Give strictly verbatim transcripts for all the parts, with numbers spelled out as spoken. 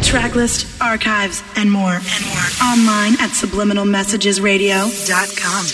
Tracklist, archives, and more. And more. Online at subliminal messages radio dot com.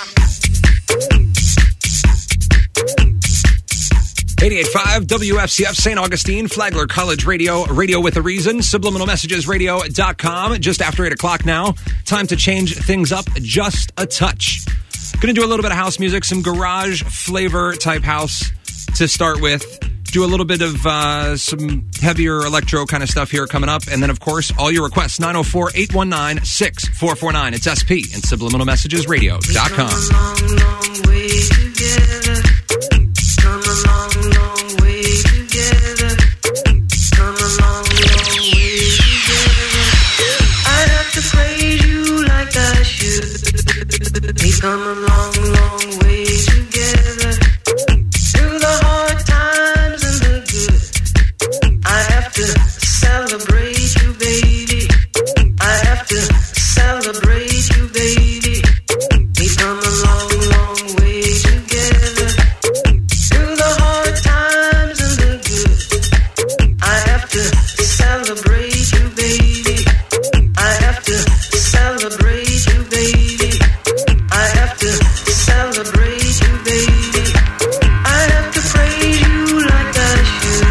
eighty-eight point five W F C F Saint Augustine, Flagler College Radio, Radio with a Reason, subliminal messages radio dot com. Just after eight o'clock now. Time to change things up just a touch. Going to do a little bit of house music, some garage flavor type house to start with. Do a little bit of uh, some heavier electro kind of stuff here coming up. And then, of course, all your requests, nine oh four, eight one nine, six four four nine. It's S P and subliminal messages radio dot com. Long, long way together. Come a long, long way together. Come a long, long way together. I have to praise you like I should. We've come a long, long way together. Through the hard times and the good. I have to celebrate you, baby. I have to celebrate you, baby. We've come a long, long way together. Through the hard times and the good. I have to celebrate you, baby. I have to celebrate you, baby. I have to celebrate you, baby. I have to praise you like I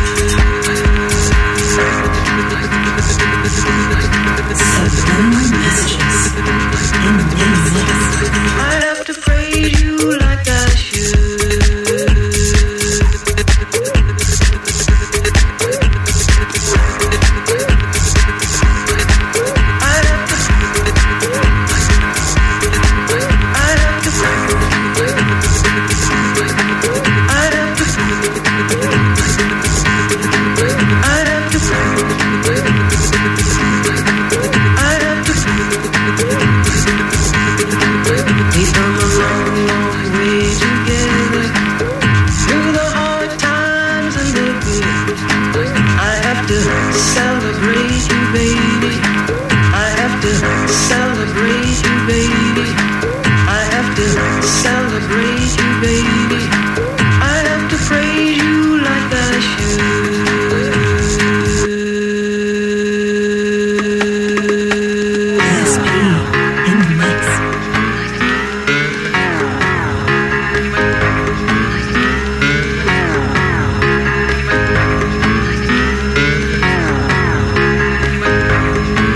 Subliminal messages in the mix. I have to praise you like I should.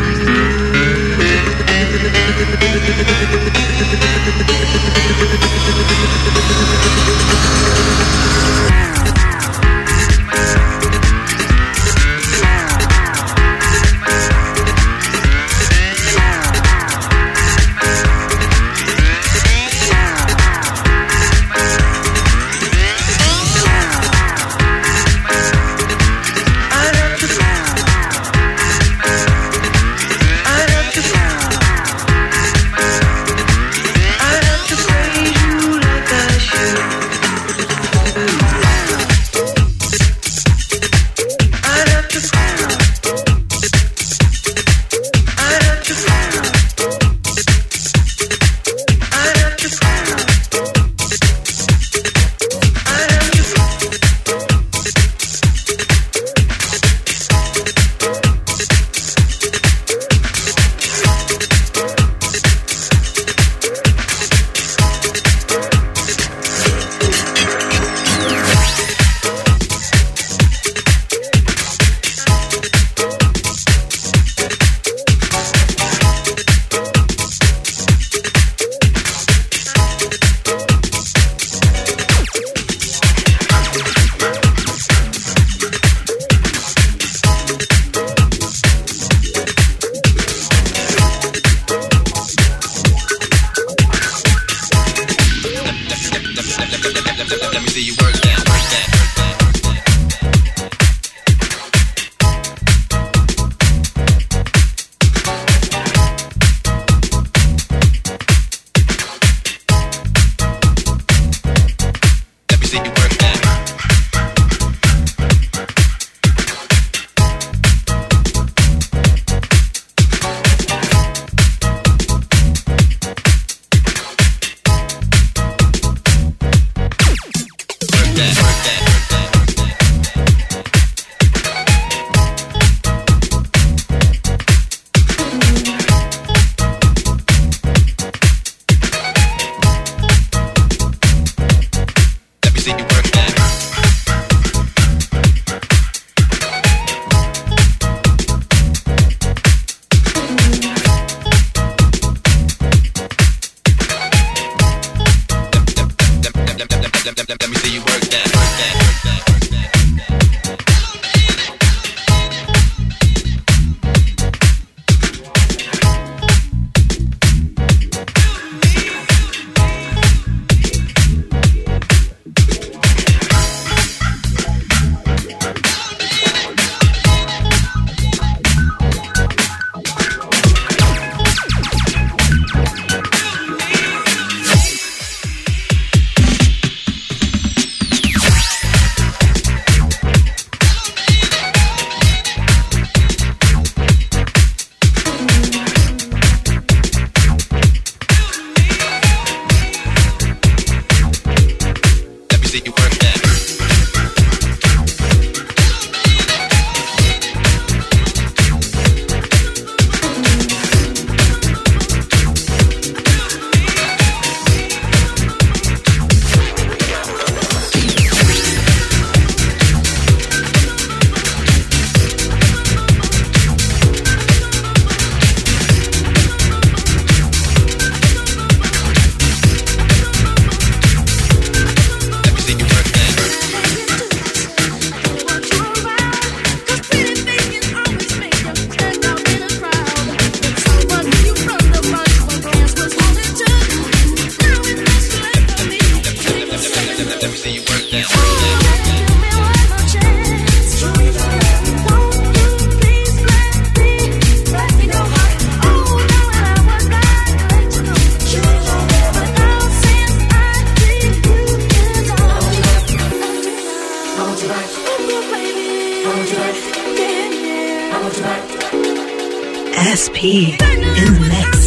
S P in the mix.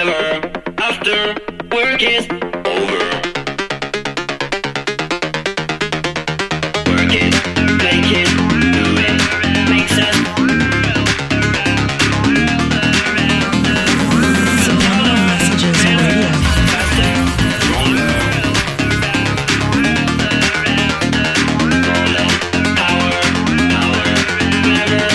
Never after work is over. Work it, make it, do it, makes us. Subliminal Messages Radio. Faster, stronger. Roller, power, power, never.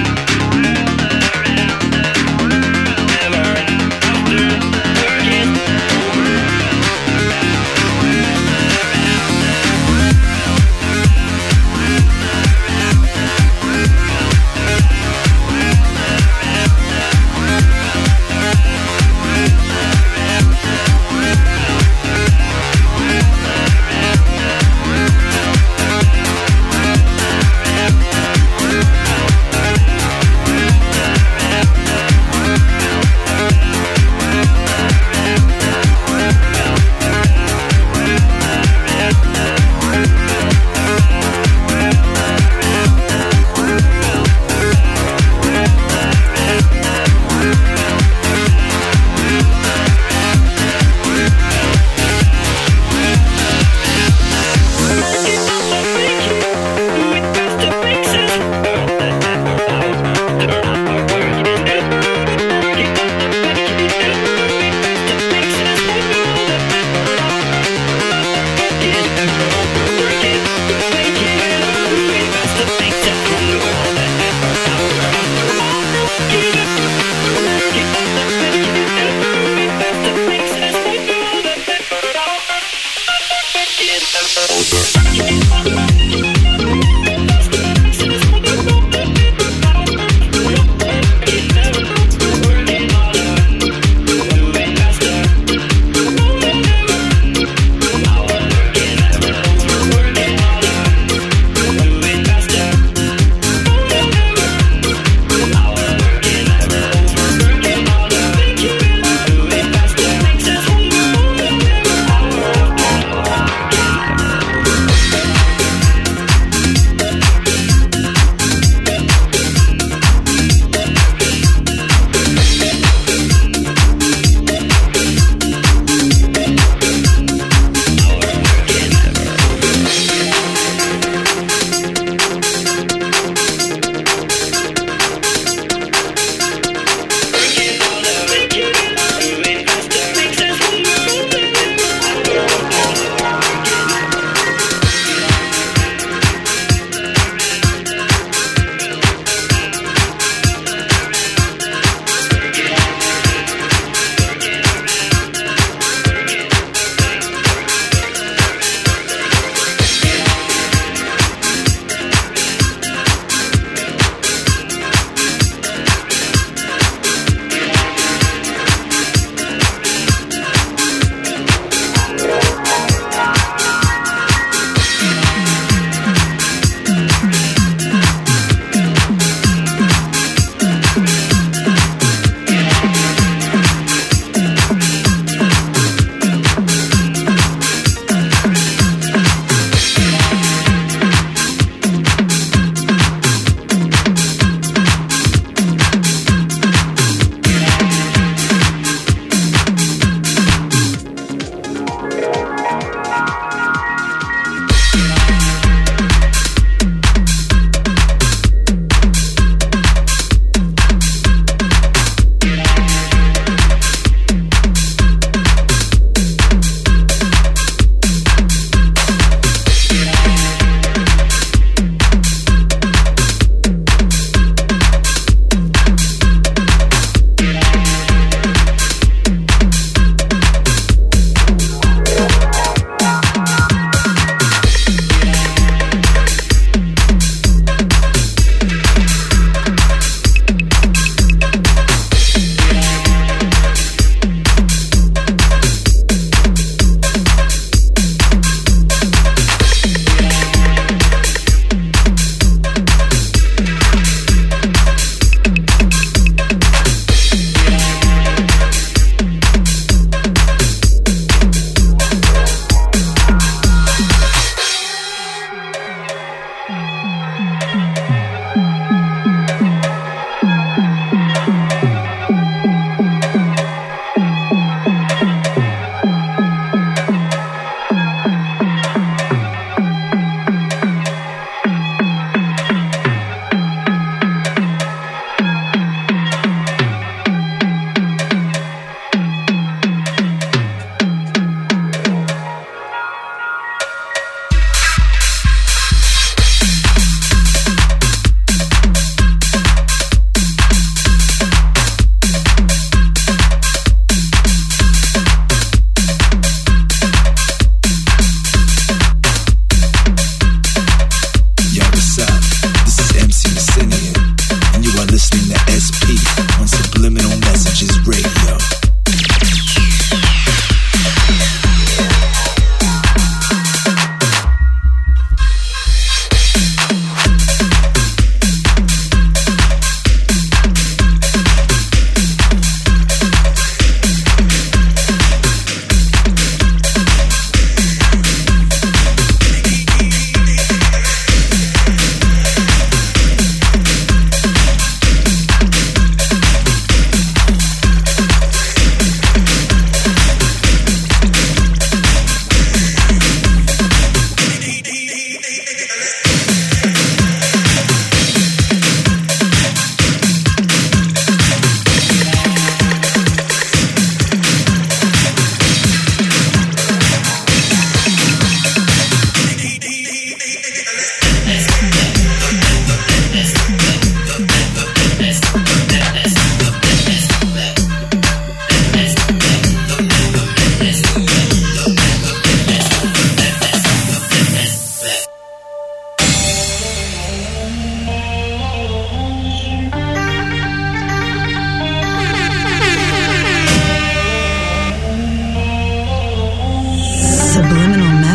Never after work is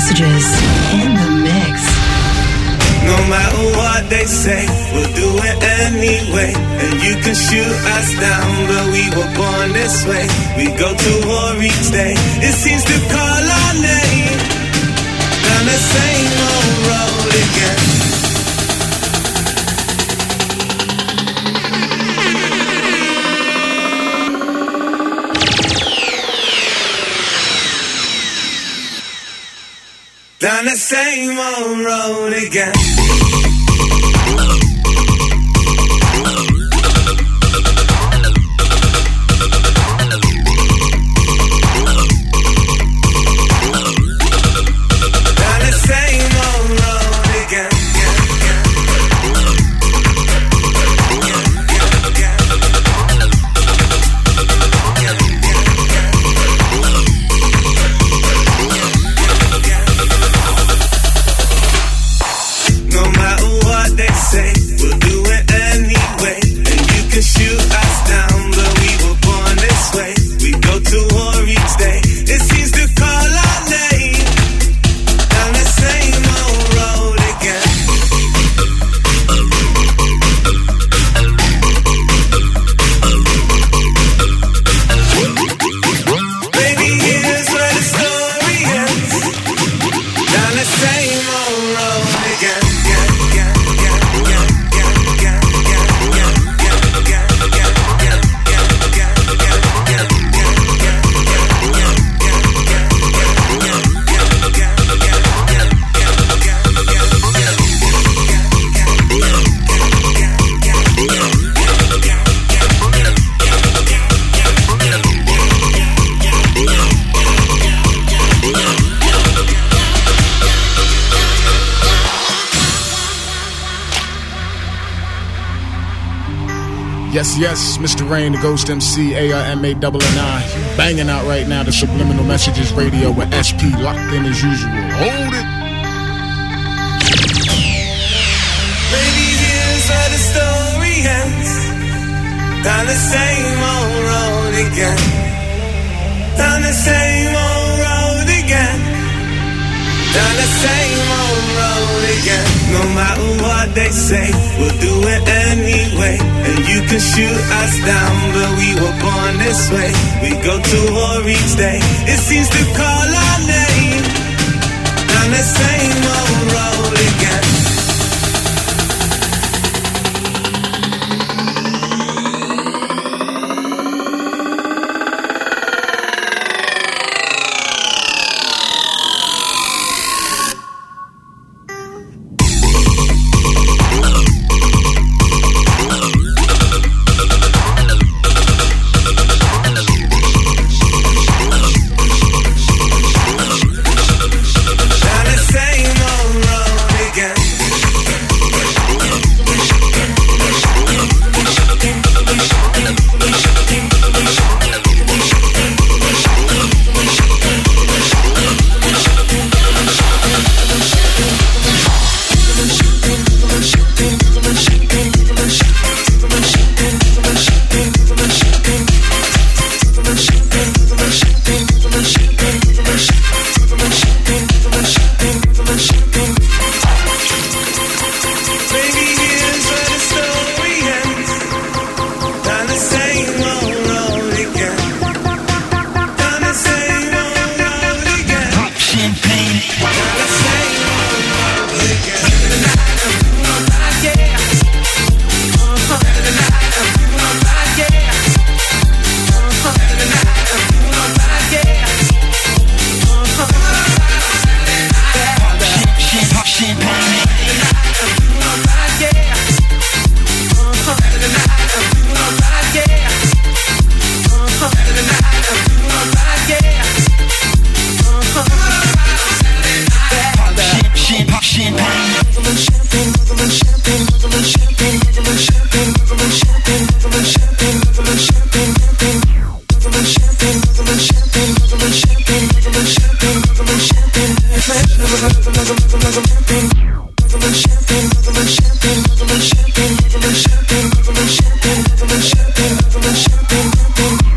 Messages in the mix. No matter what they say, we'll do it anyway. And you can shoot us down, but we were born this way. We go to war each day. It seems to call our name. Down the same old road again. Down the same old road again. Yes, yes, Mister Rain, the Ghost M C, A R M A double N I. Banging out right now the Subliminal Messages Radio with S P locked in as usual. Hold it. Baby, here's where the story ends. Down the same old road again. Down the same old road again. Down the same old road again. No matter what they say, we'll do it anyway. And you can shoot us down, but we were born this way. We go to war each day. It seems to call our name. Down the same old road again.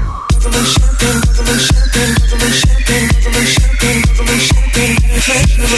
We'll be right back.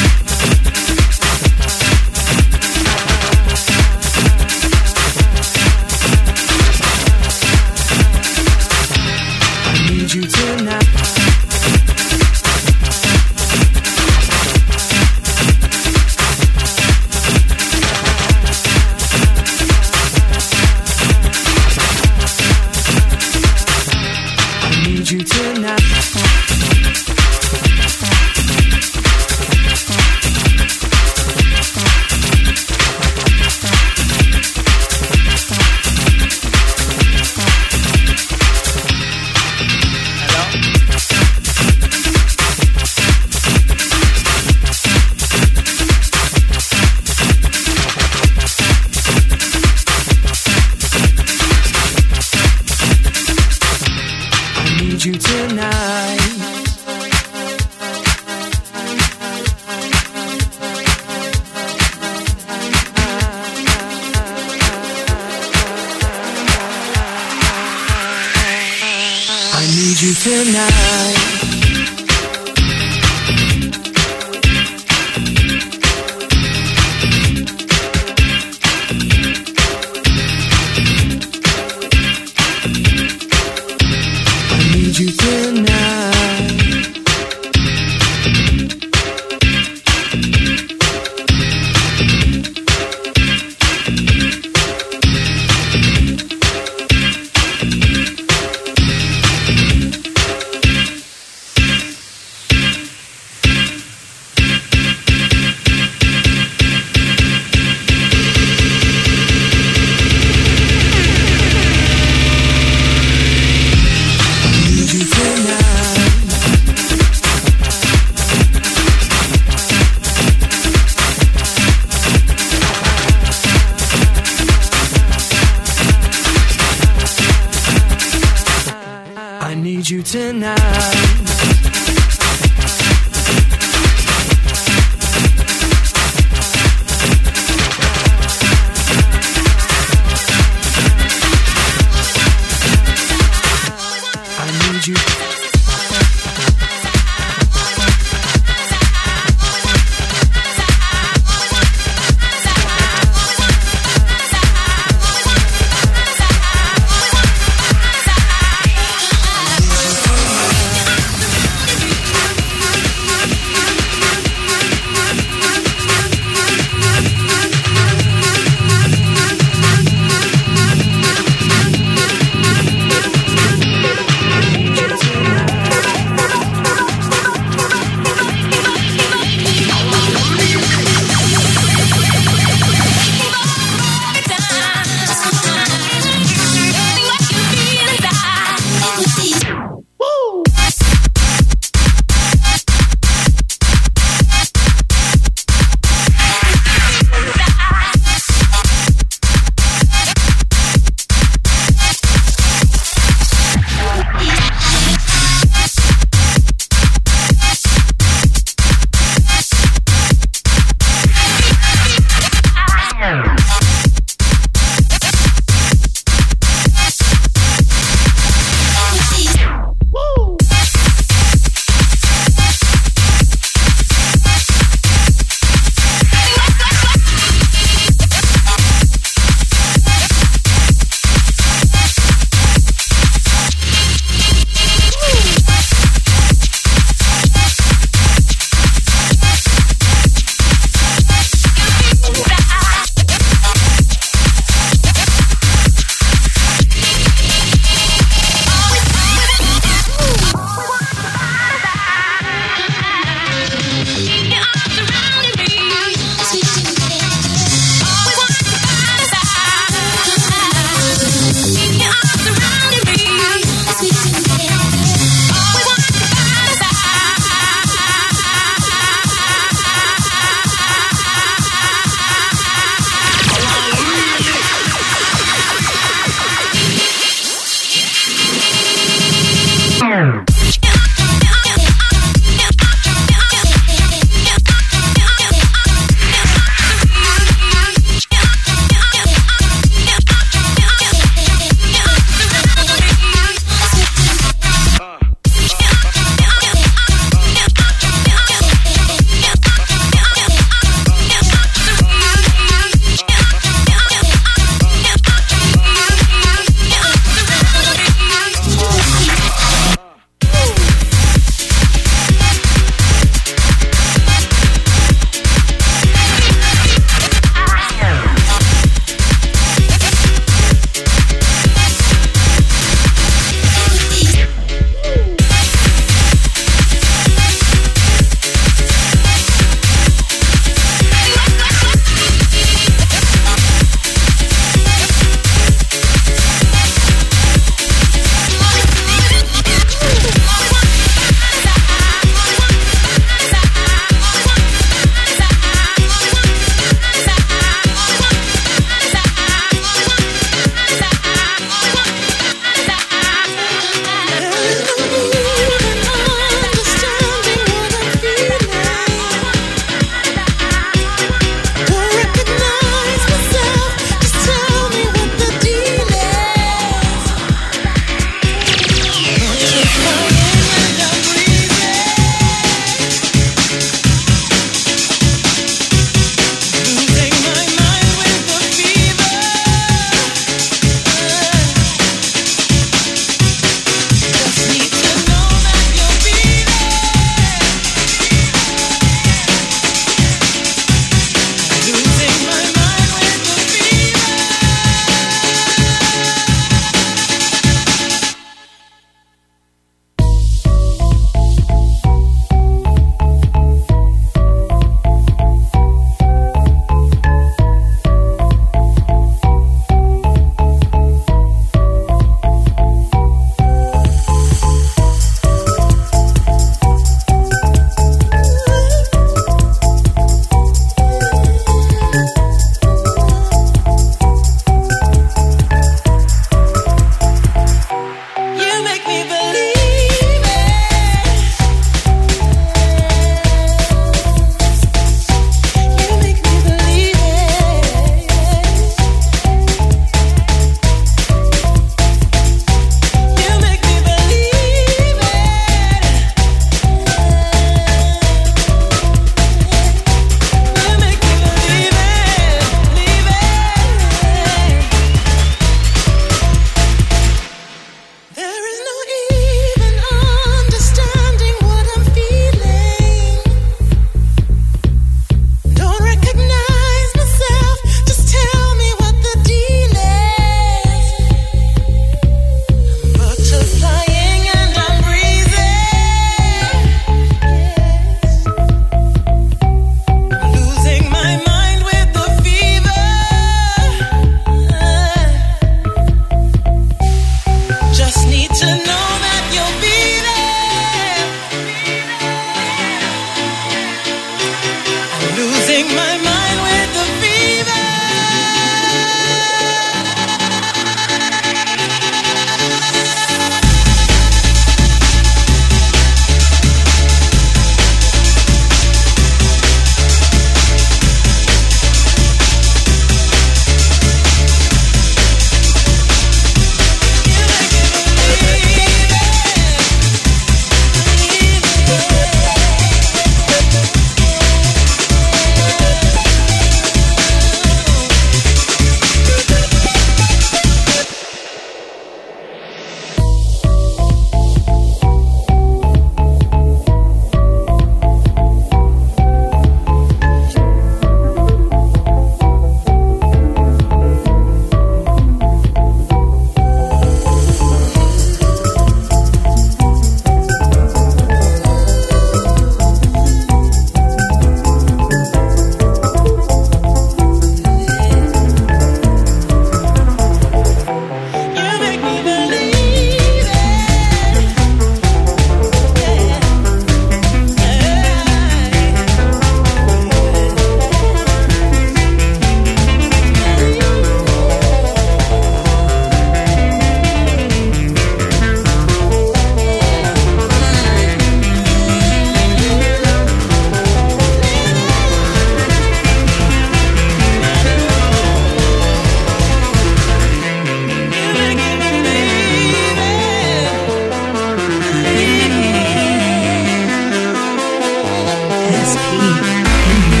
S P.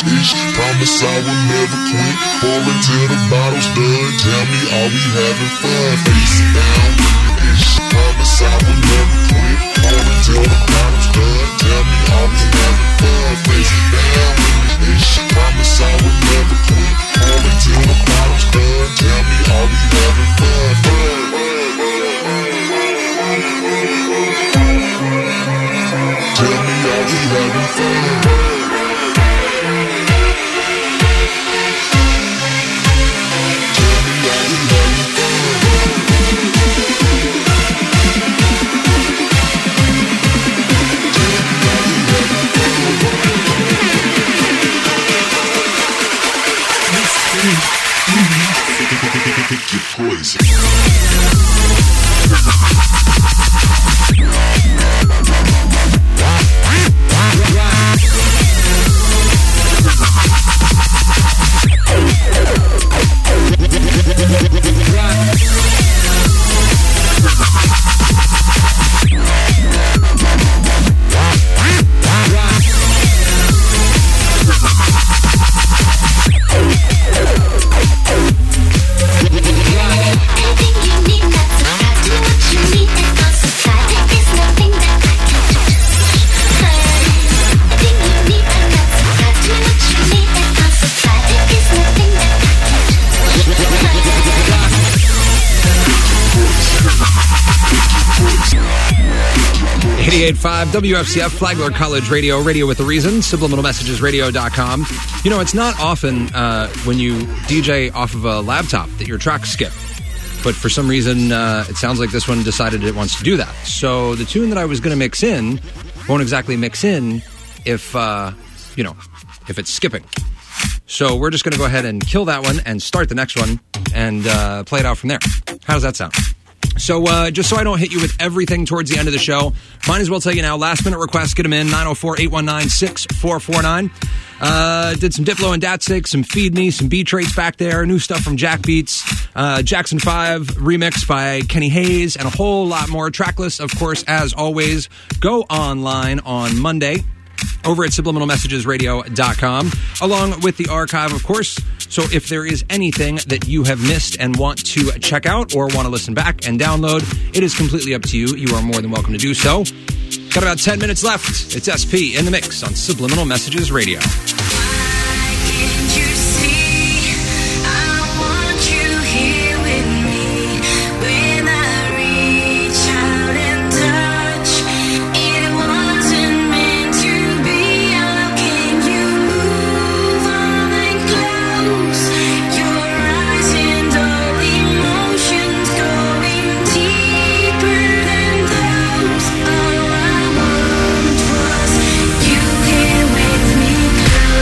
ish. Promise I will never quit. Pour until the bottle's done. Tell me, are we having fun? Face it down, ish. Promise I will never quit. Pour until the bottle's done. Tell me, are we having fun? Face it down, ish. Promise I will never quit. Pour until the bottle's done. Tell me, are we having fun? Tell me, are we having fun? Get crazy. eighty-eight point five W F C F, Flagler College Radio, Radio with a Reason, subliminal messages radio dot com. You know, it's not often uh, when you D J off of a laptop that your tracks skip. But for some reason, uh, it sounds like this one decided it wants to do that. So the tune that I was going to mix in won't exactly mix in if, uh, you know, if it's skipping. So we're just going to go ahead and kill that one and start the next one and uh, play it out from there. How does that sound? So uh, just so I don't hit you with everything towards the end of the show, might as well tell you now, last minute requests, get them in, nine oh four, eight one nine, six four four nine. Uh, did some Diplo and Datsik, some Feed Me, some Beat Traits back there, new stuff from Jack Beats, uh, Jackson five remix by Kenny Hayes, and a whole lot more. Tracklist, of course, as always, go online on Monday over at subliminal messages radio dot com, along with the archive, of course. So if there is anything that you have missed and want to check out or want to listen back and download, it is completely up to you. You are more than welcome to do so. Got about ten minutes left. It's S P in the mix on Subliminal Messages Radio. You here with me, girl.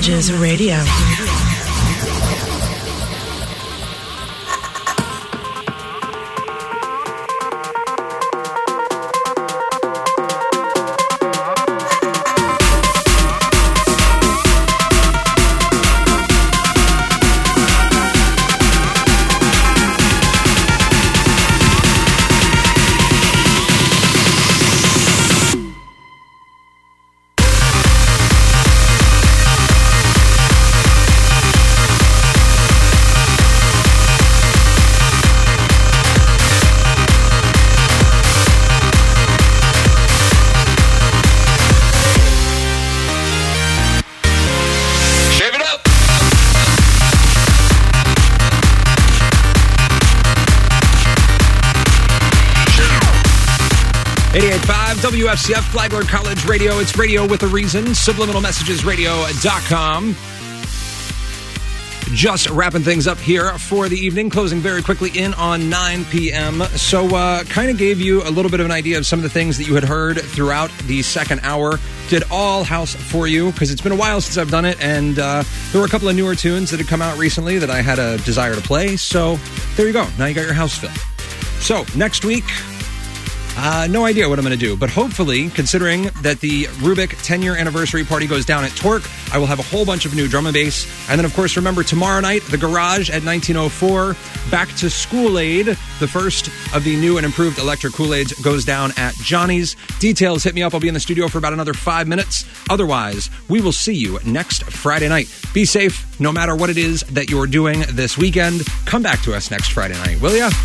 Messages Radio. eighty-eight point five W F C F, Flagler College Radio. It's Radio with a Reason. Subliminal Messages Radio dot com. Just wrapping things up here for the evening, closing very quickly in on nine p.m. So uh, kind of gave you a little bit of an idea of some of the things that you had heard throughout the second hour. Did all house for you, because it's been a while since I've done it, and uh, there were a couple of newer tunes that had come out recently that I had a desire to play. So there you go. Now you got your house filled. So next week... Uh, no idea what I'm going to do, but hopefully, considering that the Rubik ten-year anniversary party goes down at Torque, I will have a whole bunch of new drum and bass. And then, of course, remember, tomorrow night, The Garage at nineteen oh four. Back to School Aid, the first of the new and improved electric Kool-Aids, goes down at Johnny's. Details, hit me up. I'll be in the studio for about another five minutes. Otherwise, we will see you next Friday night. Be safe, no matter what it is that you're doing this weekend. Come back to us next Friday night, will ya?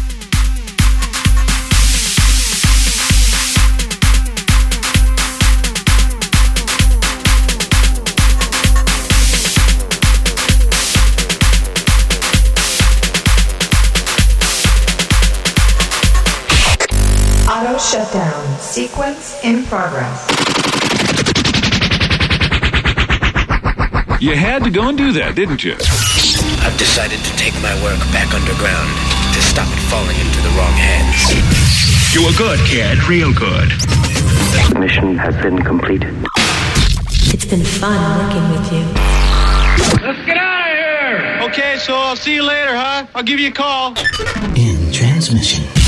Auto shutdown. Sequence in progress. You had to go and do that, didn't you? I've decided to take my work back underground to stop it falling into the wrong hands. You were good, kid. Real good. Mission has been completed. It's been fun working with you. Let's get out of here! Okay, so I'll see you later, huh? I'll give you a call. In transmission.